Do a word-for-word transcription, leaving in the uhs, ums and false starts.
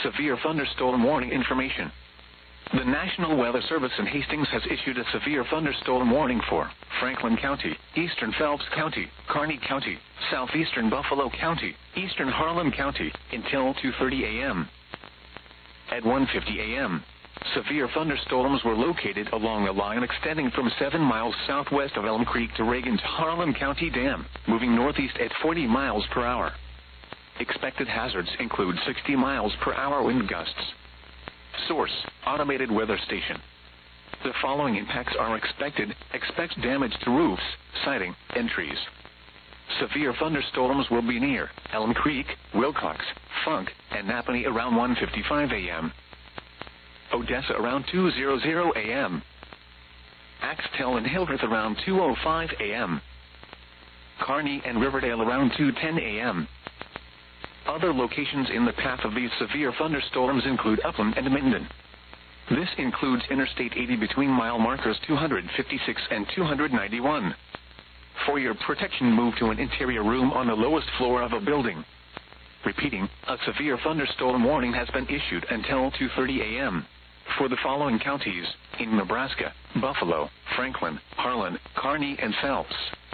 severe thunderstorm warning information. The National Weather Service in Hastings has issued a severe thunderstorm warning for Franklin County, eastern Phelps County, Kearney County, southeastern Buffalo County, eastern Harlan County, until two thirty a m At one fifty a m, severe thunderstorms were located along a line extending from seven miles southwest of Elm Creek to Reagan's Harlan County Dam, moving northeast at forty miles per hour. Expected hazards include sixty miles per hour wind gusts. Source: Automated Weather Station. The following impacts are expected. Expect damage to roofs, siding, and trees. Severe thunderstorms will be near Elm Creek, Wilcox, Funk, and Napanee around one fifty-five a m Odessa around two hundred a m Axtell and Hildreth around two oh five a m Kearney and Riverdale around two ten a m Other locations in the path of these severe thunderstorms include Upland and Minden. This includes Interstate eighty between mile markers two fifty-six and two ninety-one. For your protection, move to an interior room on the lowest floor of a building. Repeating, a severe thunderstorm warning has been issued until two thirty a m for the following counties in Nebraska: Buffalo, Franklin, Harlan, Kearney, and Phelps.